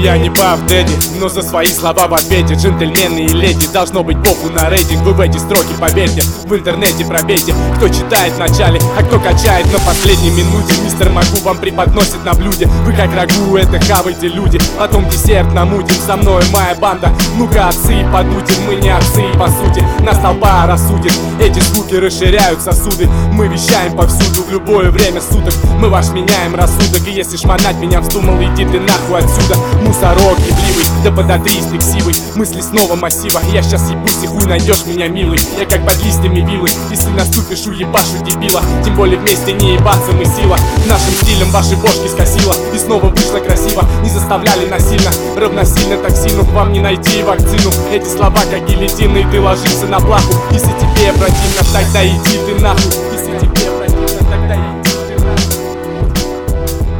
Я не Пав Дэдди, но за свои слова в ответе. Джентльмены и леди, должно быть похуй на рейтинг. Вы в эти строки поверьте, в интернете пробейте, кто читает в начале, а кто качает на последней минуте. Мистер Магу вам преподносит на блюде. Вы как рагу, это хавайте, люди. Потом десерт намутим, со мной моя банда. Ну-ка, отцы, подутим, мы не отцы, по сути. Нас толпа рассудит, эти звуки расширяют сосуды. Мы вещаем повсюду, в любое время суток. Мы ваш меняем рассудок. И если шмонать меня вздумал, иди ты нахуй отсюда. Мусорок ебливый, да подотрись ты ксивый. Мысли снова массива, я щас ебусь и хуй найдешь меня, милый. Я как под листьями вилы, если наступишь, уебашу дебила. Тем более вместе не ебаться мы сила. Нашим стилем ваши бошки скосила, и снова вышло красиво. Не заставляли насильно, равносильно токсину. Вам не найти вакцину. Эти слова как гильотины, и ты ложишься на плаху. Если тебе противно, тогда иди ты нахуй.